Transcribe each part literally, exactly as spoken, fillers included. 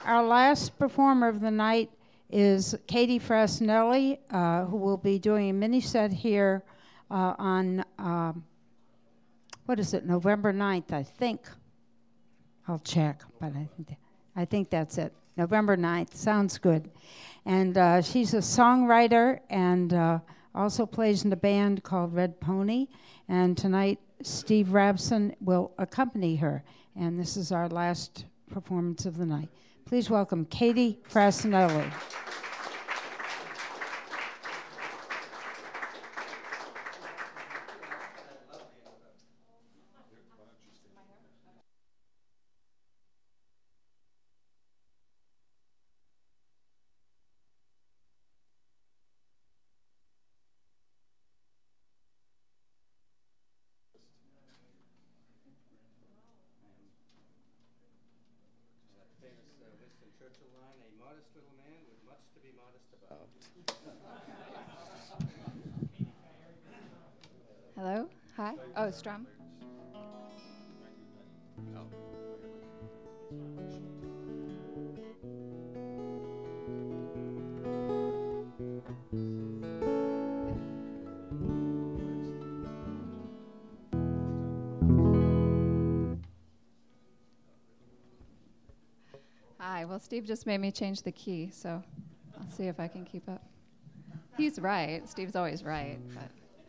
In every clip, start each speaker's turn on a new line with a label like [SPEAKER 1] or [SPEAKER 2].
[SPEAKER 1] our last performer of the night is Katie Frasnelli, uh, who will be doing a mini set here uh, on, um, what is it, November ninth, I think. I'll check, but I think, I think that's it. November ninth, sounds good. And uh, she's a songwriter and uh, also plays in a band called Red Pony. And tonight, Steve Rabson will accompany her. And this is our last performance of the night. Please welcome Katie Frasnelli.
[SPEAKER 2] Hello? Hi? Oh, Strum. Hi. Well, Steve just made me change the key, so I'll see if I can keep up. He's right. Steve's always right, but...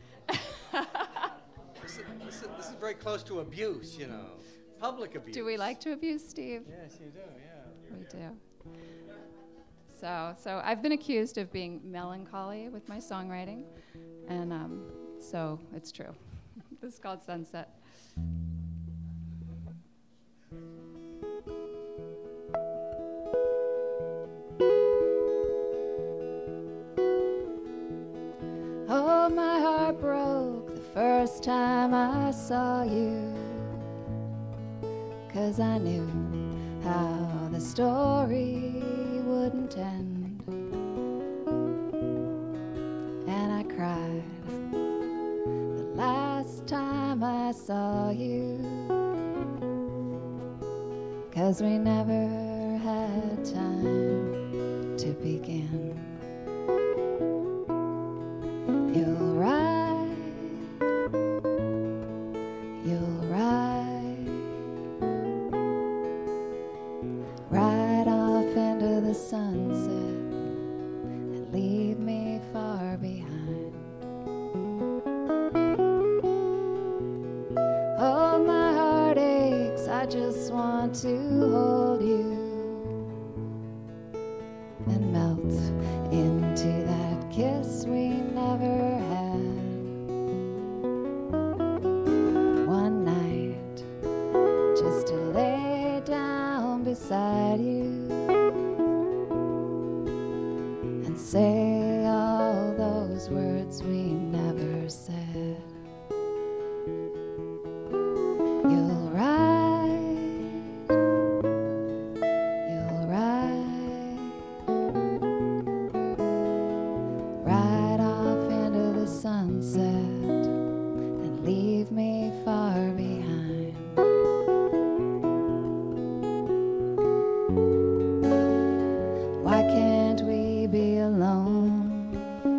[SPEAKER 3] This is, this, is, this is very close to abuse, you know, public abuse.
[SPEAKER 2] Do we like to abuse Steve?
[SPEAKER 3] Yes, you do, yeah.
[SPEAKER 2] We do. So, so I've been accused of being melancholy with my songwriting, and um, so it's true. This is called Sunset. Oh, my heart broke the first time I saw you, 'cause I knew how the story wouldn't end. And I cried the last time I saw you, 'cause we never had time to begin. You'll ride, you'll ride, ride off into the sunset and leave me far behind. Oh, my heart aches, I just want to hold you and melt into that kiss we never had. One night, just to lay down beside you and say all those words we never said. You'll ride, you'll ride, ride off into the sunset and leave me far behind. Why can't we be alone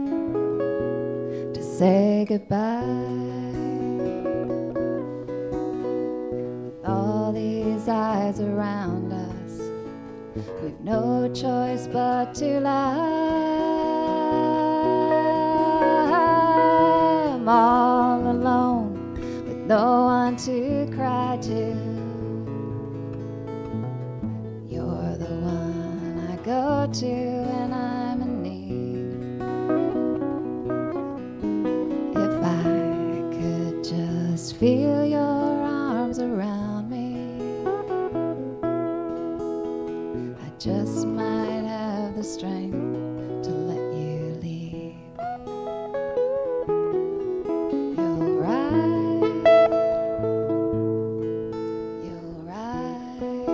[SPEAKER 2] to say goodbye? With all these eyes around us, we've no choice but to lie. I'm all alone with no one to cry to. You're the one I go to when I'm in need. If I could just feel your arms around me, I just might have the strength to let you leave. You'll ride, you'll ride,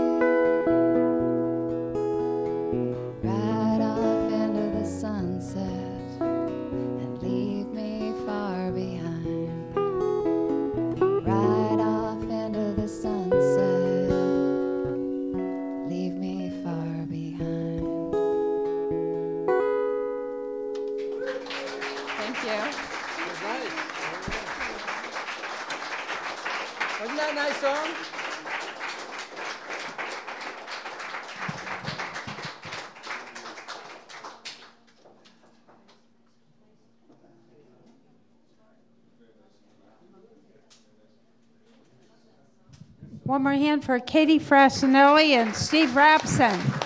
[SPEAKER 2] ride off into the sunset and leave me far behind. Ride off into the sunset, leave me far behind.
[SPEAKER 3] That's nice. Wasn't that a nice song?
[SPEAKER 1] One more hand for Katie Frassinelli and Steve Rapson.